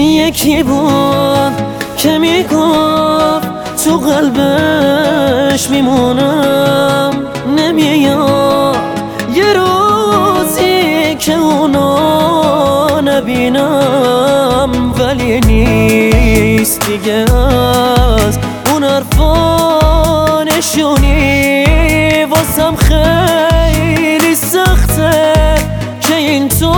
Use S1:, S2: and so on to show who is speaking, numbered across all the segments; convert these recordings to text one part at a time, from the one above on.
S1: یکی بود که میگفت تو قلبش میمونم، نمیاد یه روزی که اونو نبینم، ولی نیست دیگه از اون حرفا نشونی. واسم خیلی سخته که این تو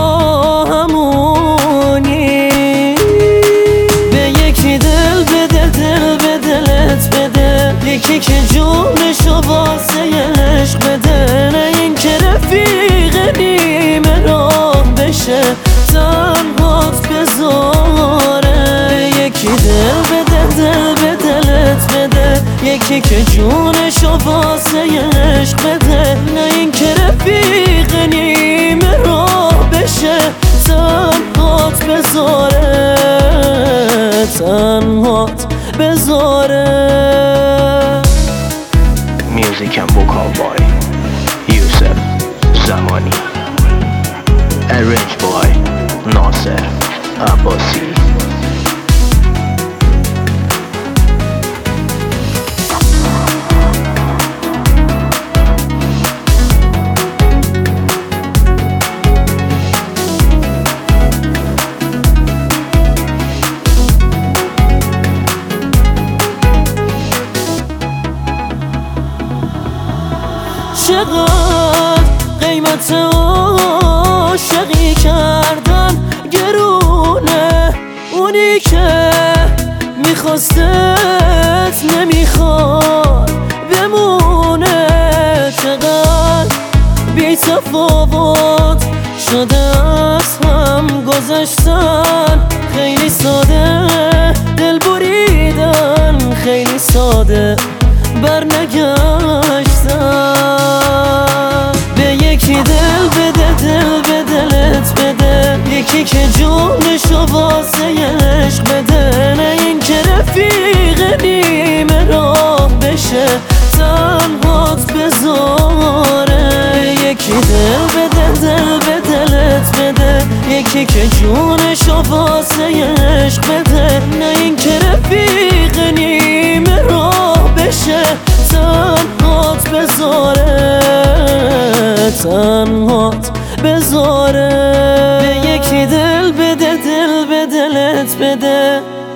S1: همونی. به یکی دل بده، دل به دلت بده، یکی که جونشو واسه عشق بده، نه این که رفیق نیمه راه بشه تنهات بذاره. یکی دل بده، دل به دلت بده، یکی که جونشو واسه عشق بده، نه این که رفیق نیمه راه بشه تنهات بذاره، تنهات بذاره.
S2: Music and vocal boy Yusuf Zamani, arrange boy Nasser Abbasi.
S1: چقدر قیمت عاشقی کردن گرونه، اونی که میخواستت نمیخواد بمونه. چقدر بی تفاوت شده از هم گذشتن، خیلی ساده دل بریدن، خیلی ساده برنگشتن. به یکی دل بده، دل به دلت بده، یکی که جونشو واسه عشق بده، نه این که رفیق نیمه راه بشه تنهات بذاره. یکی دل بده، دل به دلت بده، یکی که جونشو واسه عشق بده، نه این که رفیق نیمه راه بشه تنهات بذاره، تنهات بذاره. به یکی دل بده، دل به دلت بده،